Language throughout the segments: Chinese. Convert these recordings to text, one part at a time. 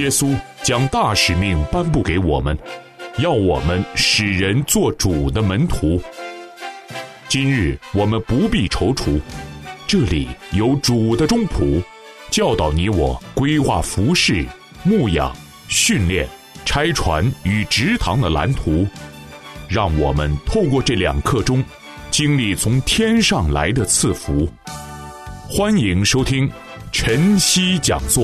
稣将大使命颁布给我们，要我们使人做主的门徒。今日我们不必踌躇，这里有主的中仆，教导你我规划服事、牧养、训练、拆船与植堂的蓝图，让我们透过这2课中经历从天上来的赐福。欢迎收听晨曦讲座。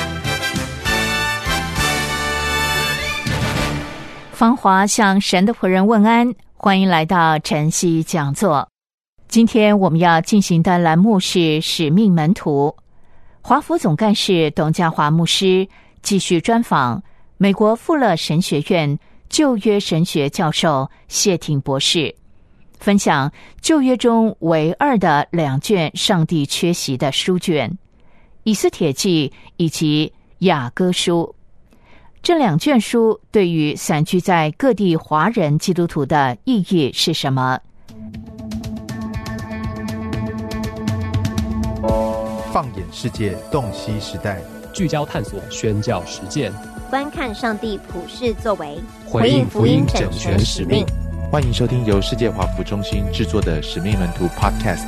芳华向神的仆人问安，欢迎来到晨曦讲座。今天我们要进行的栏目是使命门徒。华府总干事董家华牧师继续专访美国富勒神学院旧约神学教授谢挺博士，分享旧约中唯2的2卷上帝缺席的书卷，以斯帖记以及雅歌书。这2卷书对于散居在各地华人基督徒的意义是什么？ 放眼世界，洞悉时代， 聚焦探索，宣教实践， 观看上帝普世作为， 回应福音整全使命。 欢迎收听由世界华福中心制作的使命门徒 Podcast。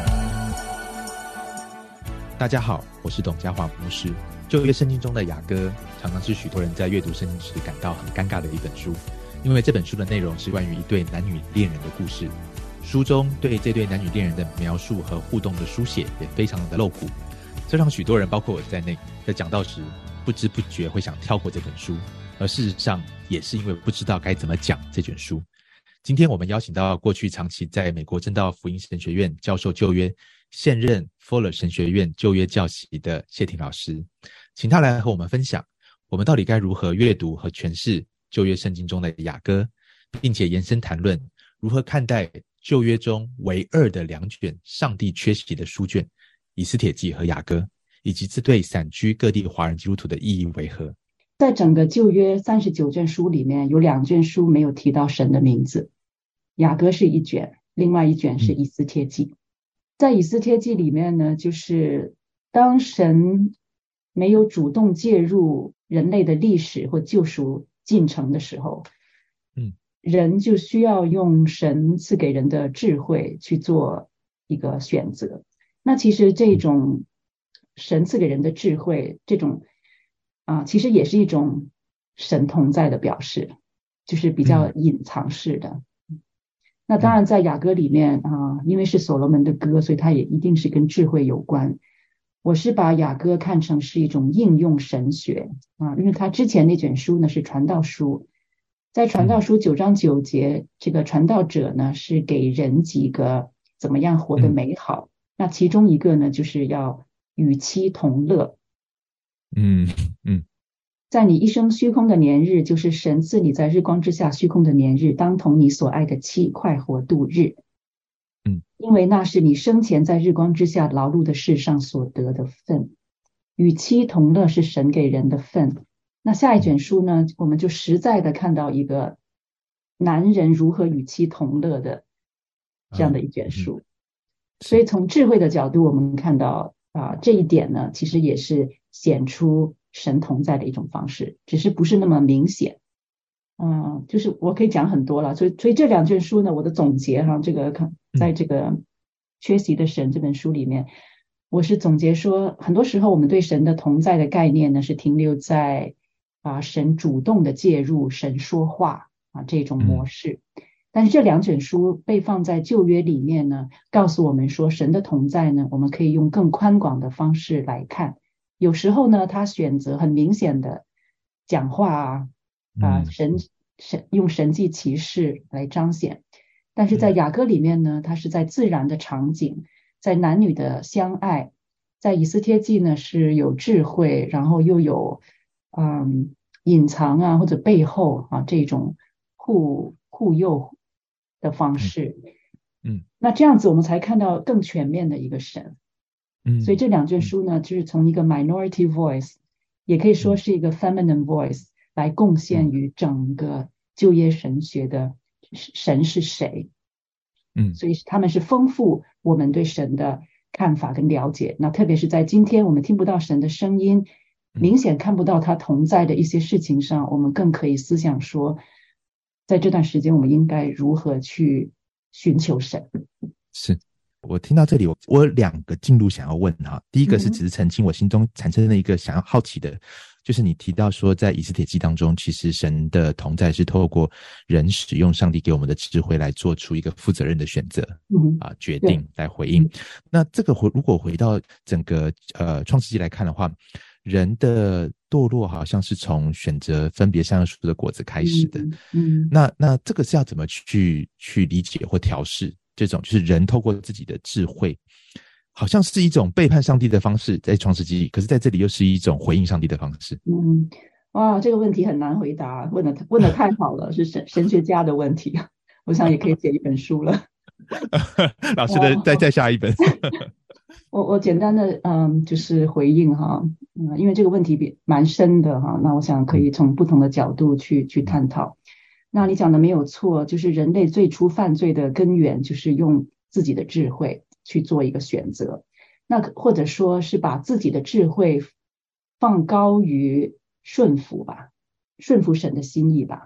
大家好，我是董家华牧师。旧约圣经中的雅歌常常是许多人在阅读圣经时感到很尴尬的一本书，因为这本书的内容是关于一对男女恋人的故事。书中对这对男女恋人的描述和互动的书写也非常的露骨，这让许多人包括我在内在讲道时不知不觉会想跳过这本书，而事实上也是因为不知道该怎么讲这卷书。今天我们邀请到过去长期在美国正道福音神学院教授旧约，现任 Fuller 神学院旧约教习的谢挺老师，请他来和我们分享我们到底该如何阅读和诠释旧约圣经中的雅歌，并且延伸谈论如何看待旧约中唯2的2卷上帝缺席的书卷，以斯帖记和雅歌，以及这对散居各地华人基督徒的意义为何。 在整个旧约39卷书里面，有2卷书没有提到神的名字，雅歌是1卷，另外1卷是以斯帖记。在以斯帖记里面呢，就是当神没有主动介入人类的历史或救赎进程的时候，人就需要用神赐给人的智慧去做一个选择。那其实这种神赐给人的智慧，这种其实也是一种神同在的表示，就是比较隐藏式的。那当然在雅歌里面因为是所罗门的歌，所以它也一定是跟智慧有关。我是把雅歌看成是一种应用神学因为它之前那卷书呢是传道书，在传道书9章9节，这个传道者呢是给人几个怎么样活得美好，那其中一个呢就是要与妻同乐。在你一生虚空的年日，就是神赐你在日光之下虚空的年日，当同你所爱的妻快活度日。因为那是你生前在日光之下劳碌的事上所得的份。与妻同乐是神给人的份。那下一卷书呢，我们就实在的看到一个男人如何与妻同乐的这样的一卷书。所以从智慧的角度，我们看到这一点呢，其实也是显出神同在的一种方式，只是不是那么明显。就是我可以讲很多了，所以这2卷书呢，我的总结这个在这个缺席的神这本书里面，我是总结说，很多时候我们对神的同在的概念呢，是停留在神主动的介入，神说话这种模式。但是这2卷书被放在旧约里面呢，告诉我们说神的同在呢，我们可以用更宽广的方式来看。有时候呢，他选择很明显的讲话神用神迹奇事来彰显。但是在雅歌里面呢，它是在自然的场景，在男女的相爱。在以斯帖记呢，是有智慧，然后又有隐藏或者背后这种护佑的方式。那这样子我们才看到更全面的一个神。所以这2卷书呢，就是从一个 minority voice， 也可以说是一个 feminine voice 来贡献于整个旧约神学的神是谁。所以他们是丰富我们对神的看法跟了解。那特别是在今天我们听不到神的声音， 明显看不到他同在的一些事情上，我们更可以思想说，在这段时间我们应该如何去寻求神。 是，我听到这里，我有2个进度想要问哈。第一个是只是澄清我心中产生的一个想要好奇的，就是你提到说在以斯帖记当中，其实神的同在是透过人使用上帝给我们的智慧来做出一个负责任的选择，决定来回应。那这个如果回到整个创世纪来看的话，人的堕落好像是从选择分别善恶树的果子开始的。那这个是要怎么去理解或调试？这种就是人透过自己的智慧，好像是一种背叛上帝的方式，在创世纪，可是在这里又是一种回应上帝的方式。 哇，这个问题很难回答，问得太好了，是神学家的问题，我想也可以写一本书了。 老师的再下一本。 我简单的就是回应哈，因为这个问题蛮深的哈，那我想可以从不同的角度去探讨。那你讲的没有错，就是人类最初犯罪的根源就是用自己的智慧去做一个选择，那或者说是把自己的智慧放高于顺服吧，顺服神的心意吧。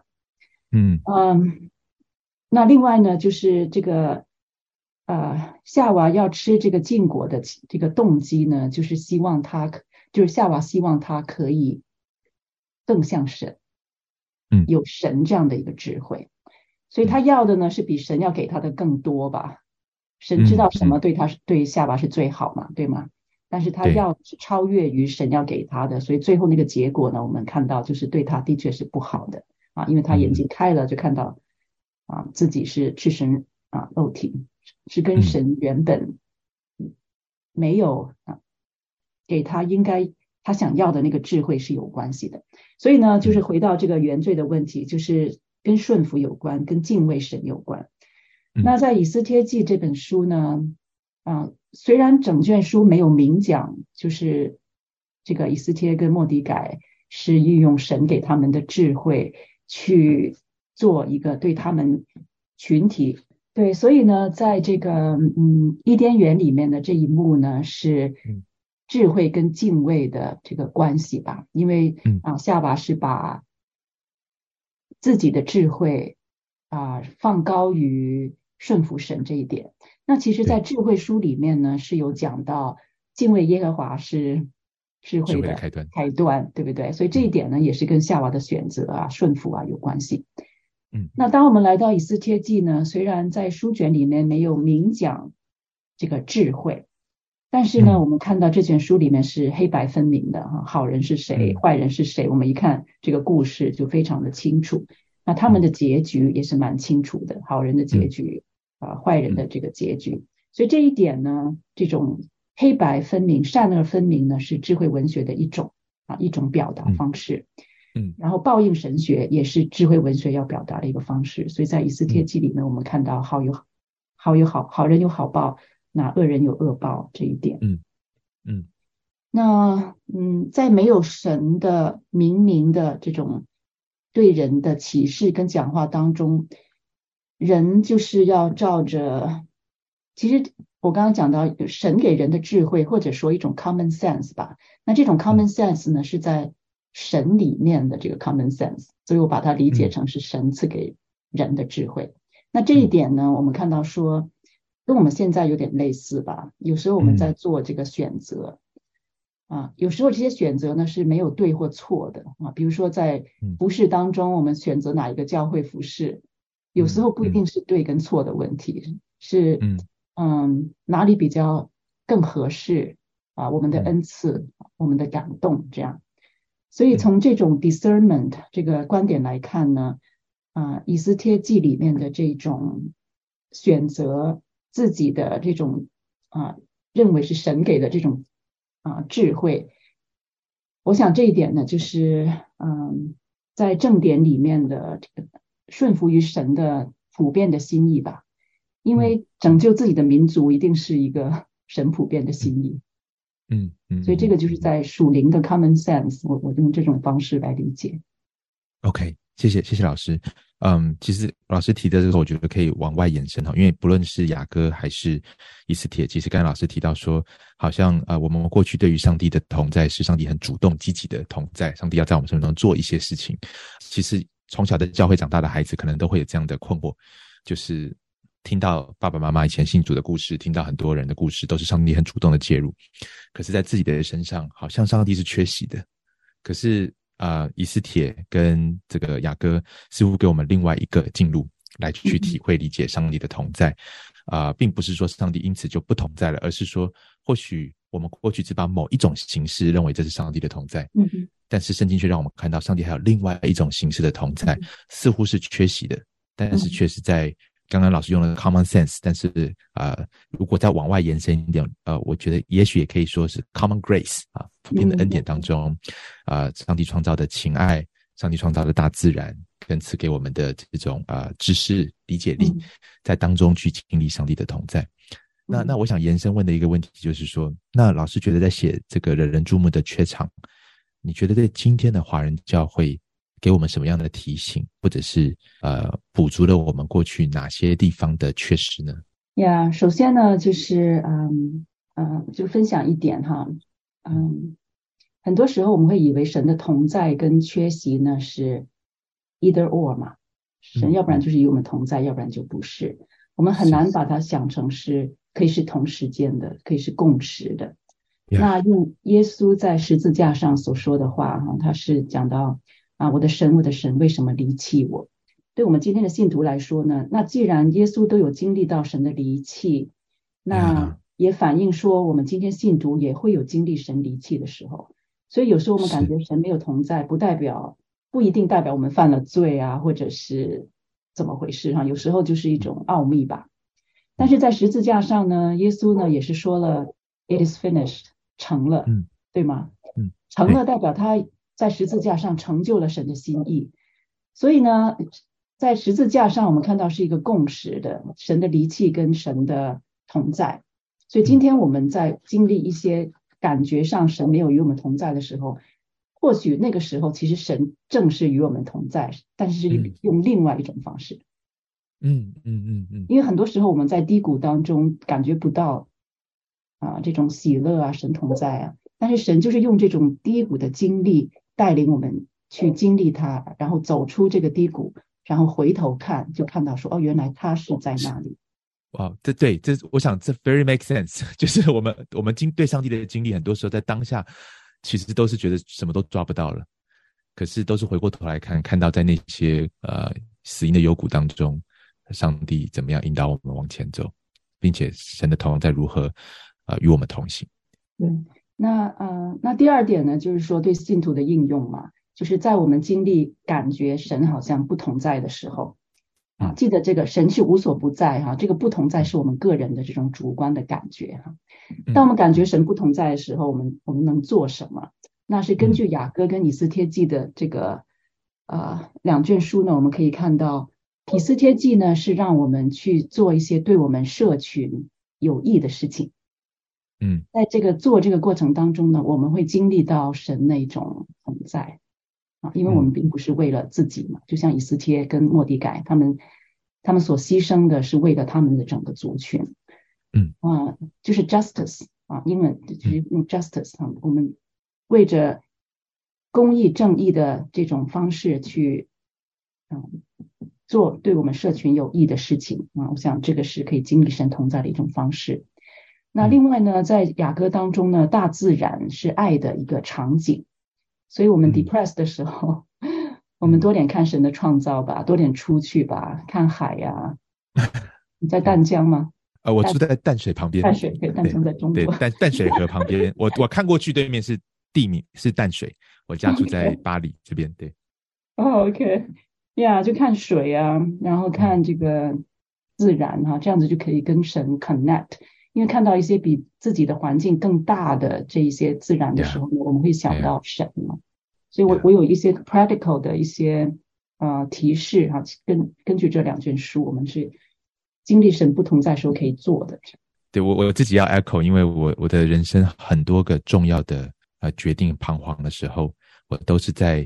那另外呢，就是这个夏娃要吃这个禁果的这个动机呢，就是夏娃希望他可以更像神。有神这样的一个智慧，所以他要的呢是比神要给他的更多吧。神知道什么对夏娃是最好嘛，对吗？但是他要是超越于神要给他的，所以最后那个结果呢，我们看到就是对他的确是不好的因为他眼睛开了，就看到自己是赤身肉体，是跟神原本没有给他应该他想要的那个智慧是有关系的。所以呢，就是回到这个原罪的问题，就是跟顺服有关，跟敬畏神有关。那在以斯帖记这本书呢，虽然整卷书没有明讲，就是这个以斯帖跟末底改是运用神给他们的智慧去做一个对他们群体。对，所以呢，在这个伊甸园里面的这一幕呢，是智慧跟敬畏的这个关系吧，因为夏娃是把自己的智慧放高于顺服神这一点。那其实在智慧书里面呢，是有讲到敬畏耶和华是智慧的开端，对不对？所以这一点呢，也是跟夏娃的选择顺服有关系。那当我们来到以斯帖记呢，虽然在书卷里面没有明讲这个智慧，但是呢，我们看到这卷书里面是黑白分明的好人是谁，坏人是谁，我们一看这个故事就非常的清楚。那他们的结局也是蛮清楚的，好人的结局坏人的这个结局。所以这一点呢，这种黑白分明、善恶分明呢，是智慧文学的一种表达方式。然后报应神学也是智慧文学要表达的一个方式。所以在以斯帖记里面，我们看到好人有好报，那恶人有恶报这一点。那在没有神的明的这种对人的启示跟讲话当中，人就是要照着，其实我刚刚讲到神给人的智慧，或者说一种 common sense 吧。那这种 common sense 呢，是在神里面的这个 common sense， 所以我把它理解成是神赐给人的智慧。那这一点呢，我们看到说跟我们现在有点类似吧。有时候我们在做这个选择有时候这些选择呢是没有对或错的比如说在服事当中，我们选择哪一个教会服事，有时候不一定是对跟错的问题，是哪里比较更合适我们的恩赐，我们的感动这样。所以从这种 discernment 这个观点来看呢，以斯帖记里面的这种选择自己的这种认为是神给的这种智慧，我想这一点呢，就是在正典里面的这个顺服于神的普遍的心意吧。因为拯救自己的民族一定是一个神普遍的心意。所以这个就是在属灵的 common sense， 我用这种方式来理解。 OK， 谢谢老师。其实老师提的这个我觉得可以往外延伸，因为不论是雅歌还是以斯帖，其实刚才老师提到说，好像我们过去对于上帝的同在是上帝很主动积极的同在，上帝要在我们生命中做一些事情。其实从小在教会长大的孩子可能都会有这样的困惑，就是听到爸爸妈妈以前信主的故事，听到很多人的故事，都是上帝很主动的介入，可是在自己的身上好像上帝是缺席的。可是以斯帖跟这个雅歌似乎给我们另外一个进入来去体会理解上帝的同在。并不是说上帝因此就不同在了，而是说或许我们过去只把某一种形式认为这是上帝的同在，但是圣经却让我们看到上帝还有另外一种形式的同在，似乎是缺席的，但是却是在刚刚老师用了 common sense， 但是如果再往外延伸一点，我觉得也许也可以说是 common grace 普遍的恩典当中，上帝创造的情爱，上帝创造的大自然，跟赐给我们的这种知识理解力，在当中去经历上帝的同在。那我想延伸问的一个问题就是说，那老师觉得在写这个人人注目的缺场，你觉得对今天的华人教会给我们什么样的提醒，或者是补足了我们过去哪些地方的缺失呢？ 首先呢，就是就分享一点哈，很多时候我们会以为神的同在跟缺席呢是 either or 嘛，神要不然就是与我们同在，要不然就不是。我们很难把它想成是可以是同时间的，可以是共时的。那用耶稣在十字架上所说的话他是讲到我的神，我的神，为什么离弃我？对我们今天的信徒来说呢，那既然耶稣都有经历到神的离弃，那也反映说我们今天信徒也会有经历神离弃的时候。所以有时候我们感觉神没有同在，不一定代表我们犯了罪或者是怎么回事有时候就是一种奥秘吧。但是在十字架上呢，耶稣呢也是说了 it is finished， 成了，对吗？成了代表他在十字架上成就了神的心意。所以呢，在十字架上我们看到是一个共识的，神的离弃跟神的同在。所以今天我们在经历一些感觉上神没有与我们同在的时候，或许那个时候其实神正是与我们同在，但是用另外一种方式。因为很多时候我们在低谷当中感觉不到这种喜乐神同在但是神就是用这种低谷的经历带领我们去经历它，然后走出这个低谷，然后回头看就看到说原来他是在那里。 哇，这我想这 very make sense， 就是我们对上帝的经历很多时候在当下其实都是觉得什么都抓不到了，可是都是回过头来看到在那些死荫的幽谷当中，上帝怎么样引导我们往前走，并且神的同在如何与我们同行。 对，那第二点呢，就是说对信徒的应用嘛，就是在我们经历感觉神好像不同在的时候记得这个神是无所不在这个不同在是我们个人的这种主观的感觉当我们感觉神不同在的时候，我们能做什么？那是根据雅歌跟以斯帖记的这个两卷书呢，我们可以看到以斯帖记呢是让我们去做一些对我们社群有益的事情。在这个做这个过程当中呢，我们会经历到神那种同在因为我们并不是为了自己嘛，就像以斯帖跟末底改他们所牺牲的是为了他们的整个族群。就是 justice 英文就是用 justice 我们为着公义正义的这种方式去做对我们社群有益的事情我想这个是可以经历神同在的一种方式。那另外呢，在雅歌当中呢，大自然是爱的一个场景，所以我们 depressed 的时候我们多点看神的创造吧，多点出去吧，看海你在淡江吗？ 我住在淡水旁边。 淡水对，淡江在中国。 对，淡水河旁边我看过去对面是地名是淡水，我家住在巴黎这边。对 OK 就看水然后看这个自然这样子就可以跟神 connect。因为看到一些比自己的环境更大的这一些自然的时候我们会想到神嘛。所以我有一些 practical 的一些提示根据这两卷书，我们是经历神不同在时候可以做的。 对，我自己要 echo， 因为我的人生很多个重要的决定彷徨的时候，我都是在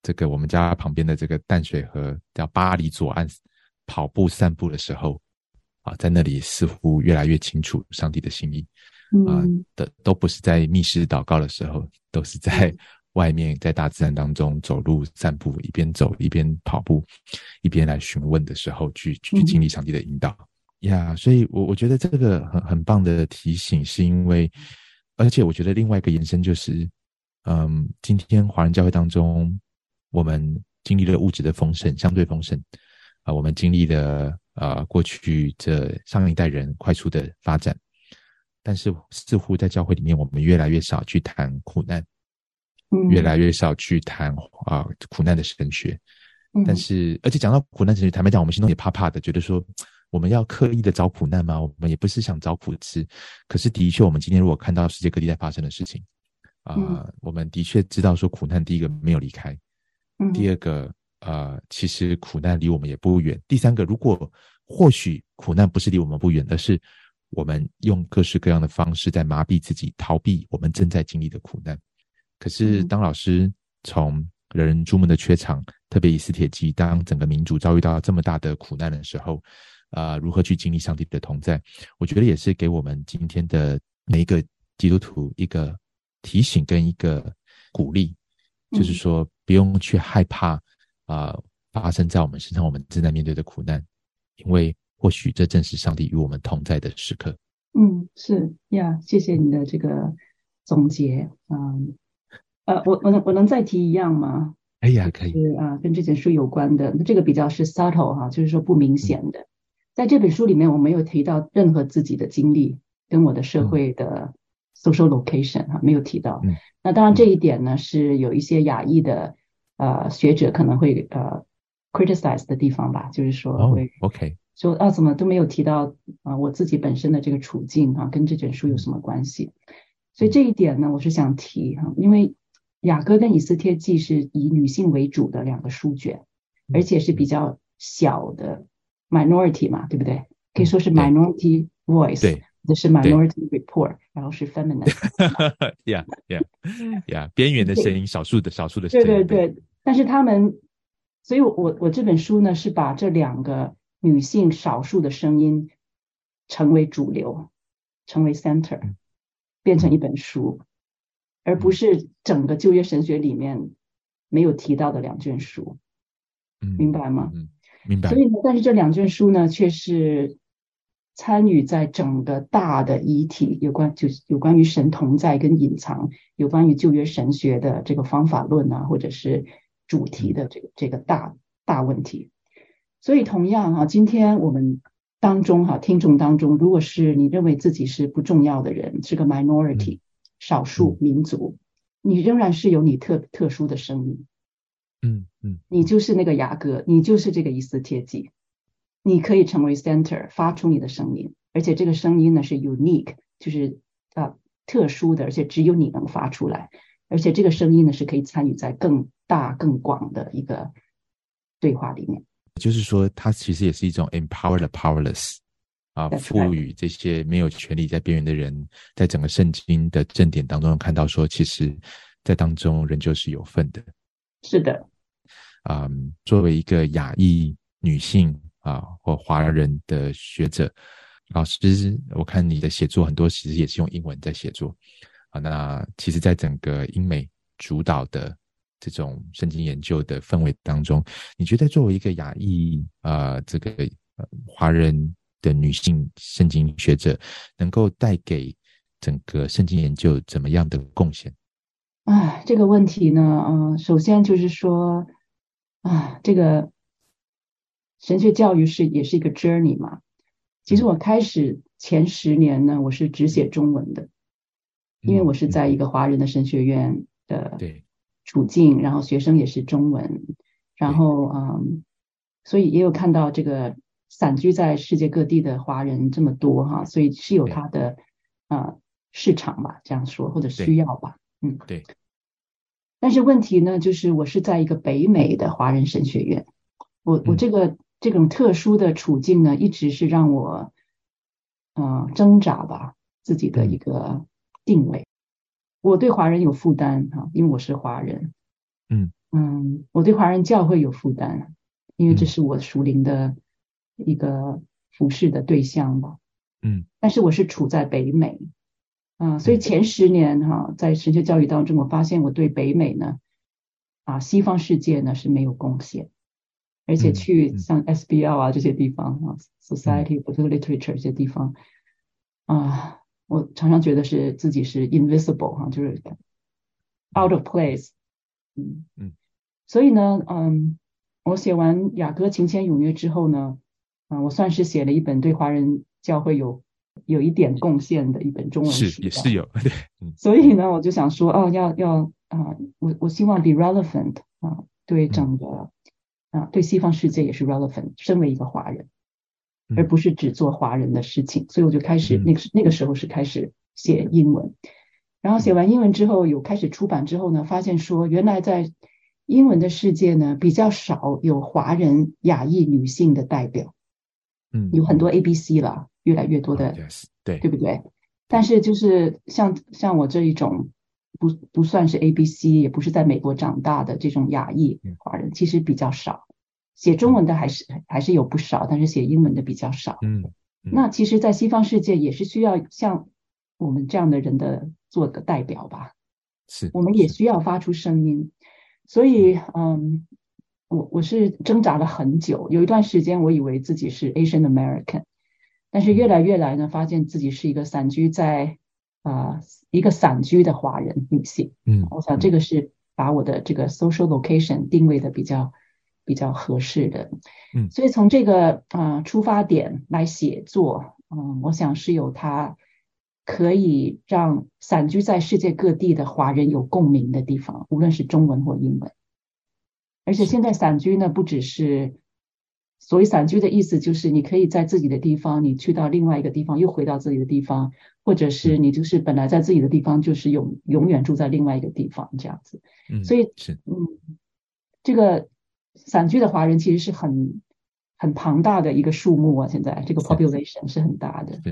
这个我们家旁边的这个淡水河叫巴黎左岸跑步散步的时候在那里似乎越来越清楚上帝的心意都不是在密室祷告的时候，都是在外面在大自然当中走路散步，一边走一边跑步一边来询问的时候去经历上帝的引导所以我觉得这个很棒的提醒，是因为而且我觉得另外一个延伸就是今天华人教会当中我们经历了物质的丰盛，相对丰盛我们经历了过去这上一代人快速的发展，但是似乎在教会里面我们越来越少去谈苦难，越来越少去谈苦难的神学但是而且讲到苦难神学，坦白讲我们心中也怕怕的，觉得说我们要刻意的找苦难吗？我们也不是想找苦吃，可是的确我们今天如果看到世界各地在发生的事情我们的确知道说苦难第一个没有离开第二个其实苦难离我们也不远，第三个如果或许苦难不是离我们不远，而是我们用各式各样的方式在麻痹自己，逃避我们正在经历的苦难。可是当老师从人人注目的缺场，特别以斯帖记，当整个民族遭遇到这么大的苦难的时候如何去经历上帝的同在，我觉得也是给我们今天的每一个基督徒一个提醒跟一个鼓励就是说不用去害怕发生在我们身上我们正在面对的苦难，因为或许这正是上帝与我们同在的时刻。 是谢谢你的这个总结我能再提一样吗？ 可以可以跟这本书有关的，这个比较是 subtle 就是说不明显的在这本书里面我没有提到任何自己的经历跟我的社会的 social location没有提到那当然这一点呢是有一些亚裔的学者可能会criticize 的地方吧，就是说会说怎么都没有提到我自己本身的这个处境跟这本书有什么关系所以这一点呢我是想提因为雅歌跟以斯帖记是以女性为主的两个书卷而且是比较小的 minority 嘛，对不对？可以说是 minority voice 对， 这是 minority report 然后是 feminine 边缘的声音少数的声音对但是他们所以我这本书呢是把这两个女性少数的声音成为主流，成为 center 变成一本书而不是整个旧约神学里面没有提到的两卷书明白吗？ 明白。 所以呢但是这两卷书呢却是参与在整个大的议题有关于神同在跟隐藏，有关于旧约神学的这个方法论或者是主题的这个大问题。所以同样今天我们当中听众当中，如果是你认为自己是不重要的人，是个 minority 少数民族你仍然是有你特殊的声音你就是那个雅歌，你就是这个以斯帖记，你可以成为 center 发出你的声音，而且这个声音呢是 unique 就是特殊的，而且只有你能发出来，而且这个声音呢是可以参与在更大更广的一个对话里面， 就是说它其实也是一种 empower the powerless赋予这些没有权利在边缘的人在整个圣经的正典当中看到说其实在当中人就是有份的。 是的作为一个亚裔女性或华人的学者，老师我看你的写作很多其实也是用英文在写作那其实在整个英美主导的这种圣经研究的氛围当中，你觉得作为一个亚裔这个华人的女性圣经学者能够带给整个圣经研究怎么样的贡献？ 这个问题呢首先就是说这个神学教育也是一个 journey 嘛。其实我开始前10年呢我是只写中文的因为我是在一个华人的神学院的处境然后学生也是中文然后所以也有看到这个散居在世界各地的华人这么多所以是有它的市场吧这样说或者需要吧对。 但是问题呢就是我是在一个北美的华人神学院，我这种特殊的处境呢一直是让我挣扎吧自己的一个定位。我对华人有负担因为我是华人我对华人教会有负担，因为这是我属灵的一个服侍的对象吧。但是我是处在北美，所以前10年在神学教育当中，我发现我对北美呢，西方世界呢是没有贡献，而且去像 SBL 这些地方Society for Literature 这些地方我常常觉得自己是 invisible 就是 out of place。所以呢，我写完雅歌情牵咏跃之后呢，我算是写了一本对华人教会有一点贡献的一本中文书， 也是有对。 所以呢，我就想说我希望 be relevant 对整个对西方世界也是 relevant， 身为一个华人，而不是只做华人的事情。所以我就开始那个时候是开始写英文，然后写完英文之后有开始出版之后呢，发现说原来在英文的世界呢比较少有华人亚裔女性的代表，有很多 ABC 了，越来越多的对不对？但是就是像我这一种不算是 ABC， 也不是在美国长大的这种亚裔华人，其实比较少。写中文的还是有不少，但是写英文的比较少。那其实在西方世界也是需要像我们这样的人的做个代表吧，我们也需要发出声音。所以我是挣扎了很久，有一段时间我以为自己是 Asian American， 但是越来越来呢，发现自己是一个散居的华人女性。我想这个是把我的这个 social location 定位的比较合适的。所以从这个出发点来写作，我想是有它可以让散居在世界各地的华人有共鸣的地方，无论是中文或英文。而且现在散居呢，不只是所谓散居的意思，就是你可以在自己的地方，你去到另外一个地方，又回到自己的地方，或者是你就是本来在自己的地方，就是永远住在另外一个地方这样子。所以这个散居的华人其实是很庞大的一个数目现在这个 population 是很大的。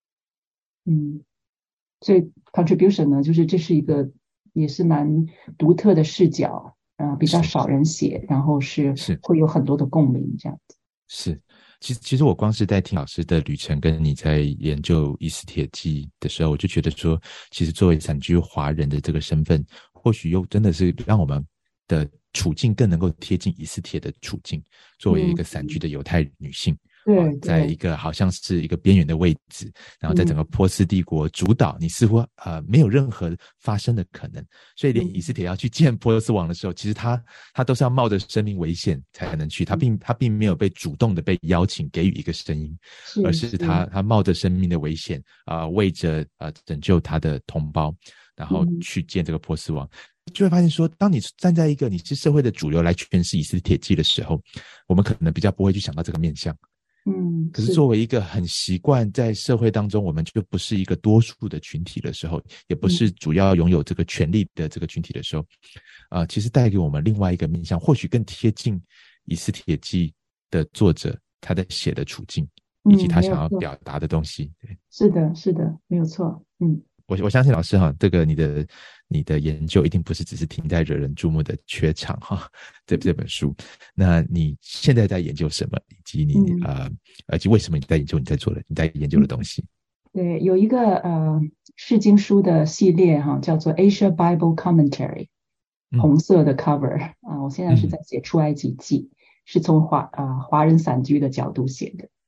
所以 contribution 呢，就是这是一个也是蛮独特的视角，比较少人写，然后是会有很多的共鸣这样子。 其实我光是在听老师的旅程跟你在研究以斯帖记的时候，我就觉得说，其实作为散居华人的这个身份，或许又真的是让我们的处境更能够贴近以斯帖的处境，作为一个散居的犹太女性。在一个好像是一个边缘的位置，然后在整个波斯帝国主导，你似乎没有任何发生的可能，所以连以斯帖要去见波斯王的时候，其实他都是要冒着生命危险才能去，他并没有被主动的被邀请给予一个声音，而是他冒着生命的危险为着拯救他的同胞，然后去见这个波斯王。就会发现说，当你站在一个你是社会的主流来诠释以斯帖记的时候，我们可能比较不会去想到这个面向。可是作为一个很习惯在社会当中，我们就不是一个多数的群体的时候，也不是主要拥有这个权利的这个群体的时候，其实带给我们另外一个面向，或许更贴近以斯帖记的作者他在写的处境，以及他想要表达的东西。 是的，没有错。 我相信老师这个你的研究一定不是只是停在惹人注目的缺场这本书。那你现在在研究什么，以及以及为什么你在研究的东西？ 对，有一个释经书的系列叫做 Asia Bible Commentary， 红色的 cover 我现在是在写出埃及记，是从华人散居的角度写的。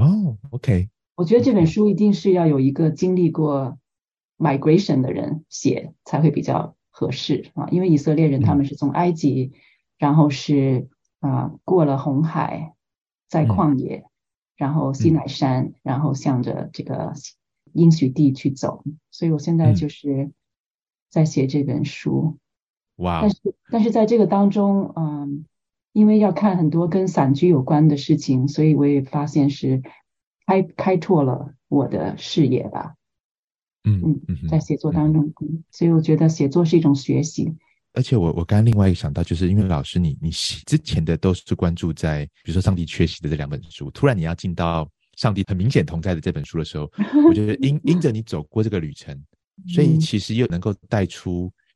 OK。 我觉得这本书一定是要有一个经历过migration 的人写才会比较合适因为以色列人他们是从埃及，然后是过了红海，在旷野，然后西乃山，然后向着这个应许地去走，所以我现在就是在写这本书。但是在这个当中因为要看很多跟散居有关的事情，所以我也发现是开拓了我的视野吧。在写作当中，所以我觉得写作是一种学习。 而且我刚刚另外一个想到，就是因为老师你之前的都是关注在比如说上帝缺席的这2本书，突然你要进到上帝很明显同在的这本书的时候，我觉得因着你走过这个旅程，所以其实又能够带出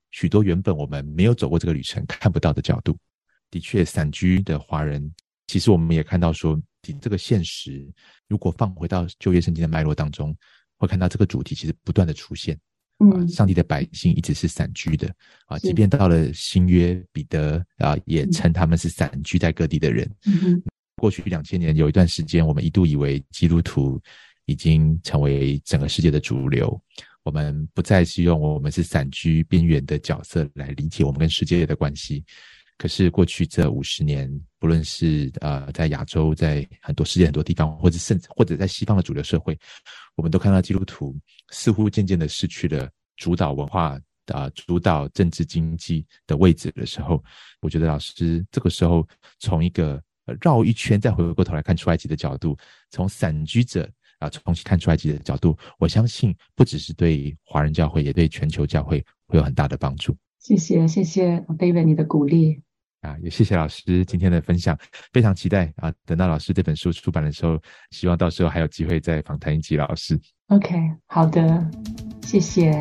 许多原本我们没有走过这个旅程看不到的角度。的确，散居的华人，其实我们也看到说，这个现实如果放回到旧约圣经的脉络当中，会看到这个主题其实不断的出现。上帝的百姓一直是散居的即便到了新约，彼得也称他们是散居在各地的人。过去2000年有一段时间，我们一度以为基督徒已经成为整个世界的主流，我们不再是用我们是散居边缘的角色来理解我们跟世界的关系。可是过去这50年，不论是在亚洲，在世界很多地方，或者在西方的主流社会，我们都看到基督徒似乎渐渐的失去了主导文化主导政治经济的位置的时候，我觉得老师这个时候从一个绕一圈再回过头来看出埃及的角度，从散居者重新看出埃及的角度，我相信不只是对华人教会，也对全球教会会有很大的帮助。谢谢 David 你的鼓励也谢谢老师今天的分享，非常期待等到老师这本书出版的时候，希望到时候还有机会再访谈一集老师。 OK， 好的，谢谢。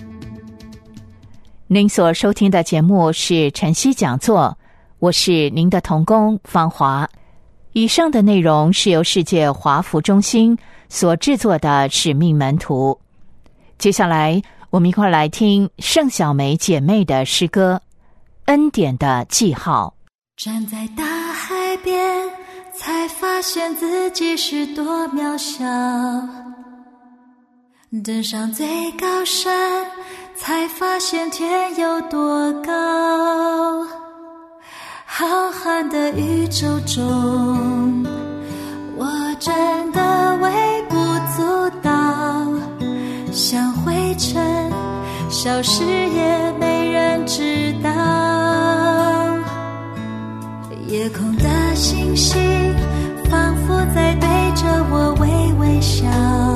您所收听的节目是晨曦讲座，我是您的同工芳华。以上的内容是由世界华福中心所制作的使命门徒。接下来我们一块来听盛小梅姐妹的诗歌恩典的记号。 站在大海边，才发现自己是多渺小，登上最高山，才发现天有多高。浩瀚的宇宙中，我真的微不足道，像灰尘消失也没人知道。夜空的星星仿佛在对着我微微笑，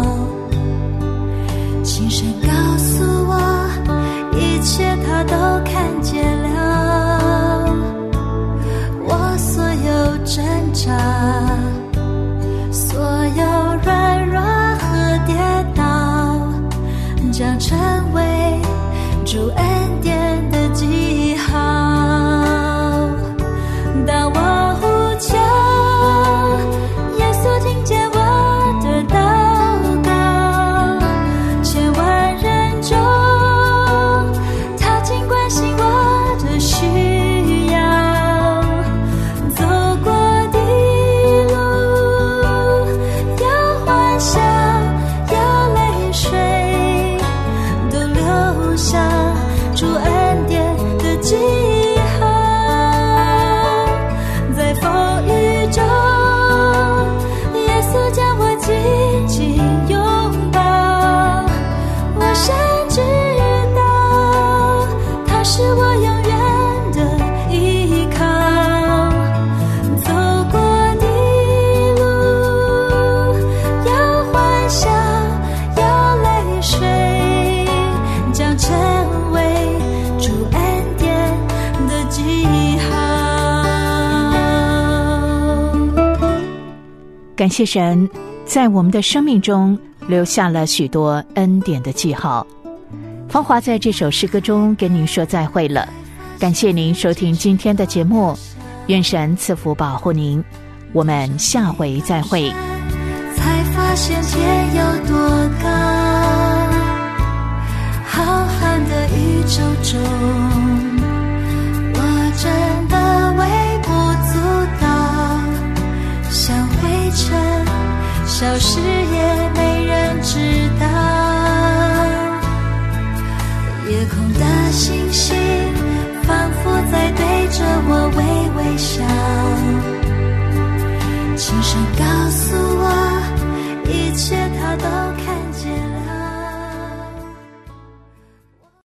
轻声告诉我一切他都看见了。我所有挣扎，所有软弱和跌倒，将成为主恩典的记号。当我呼求，耶稣听见我的祷告，千万人中他尽关心我的需要。走过的路有欢笑有泪水，都留下主恩典的记号。在风雨中，耶稣将我紧紧拥抱，我深知道他是我永远的依靠。走过的路有欢笑有泪水，将成为主恩典的记号。 感谢神在我们的生命中留下了许多恩典的记号。芳华在这首诗歌中跟您说再会了，感谢您收听今天的节目，愿神赐福保护您，我们下回再会。 才发现天有多高，浩瀚的宇宙中，我真的微不足道，像灰尘消失也没人知道。夜空的星星